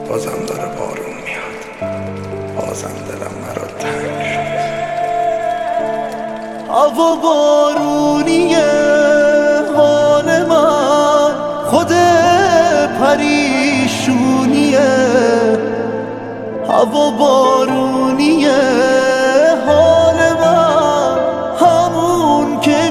بازم داره بارون میاد، بازم دلم مرا تنگ شد. هوا بارونیه حال من، خود پریشونیه. هوا بارونیه حال من، همون که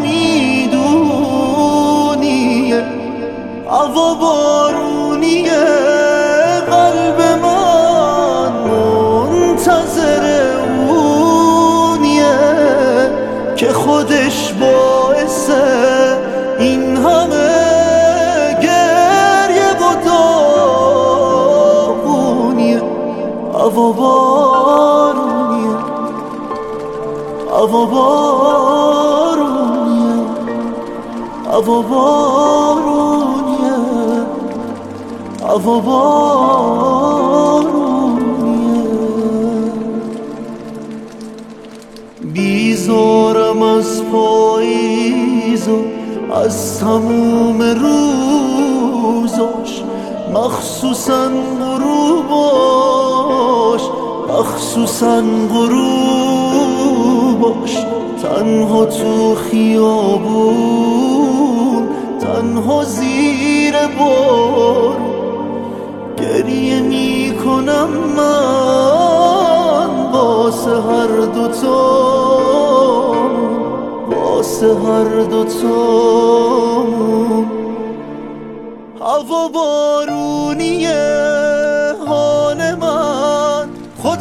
میدونیه. هوا بارونیه قلب من منتظر اونیه که خودش باعث این همه گریه و داغونیه. هوا بارونیه، هوا بارونیه، هوا بارونیه، هوا بارونیه. بیزارم از پاییز و از تموم روزاش، مخصوصا غروباش، مخصوصا غروباش. تنها تو خیابون، تنها زیر بارون گریه میکنم من واسه هر دوتامون، واسه هر دوتامون. هوا بارونیه حال من، خود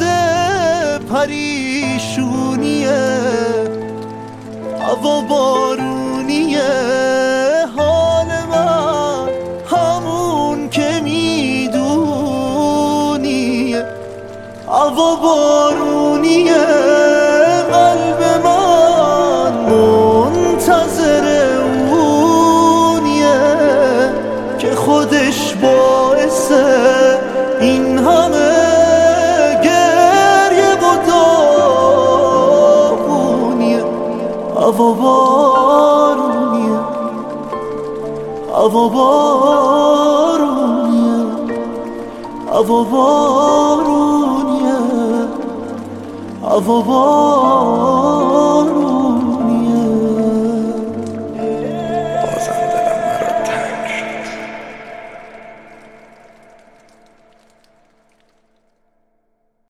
پریشونیه. هوا بارونیه حال من، همون که میدونیه. هوا بارونیه قلب من منتظر اونیه که خودش باعث این همه گریه و داغونیه. هوا بارونیه، هوا بارونیه، هوا بارونیه، هوا بارونیه.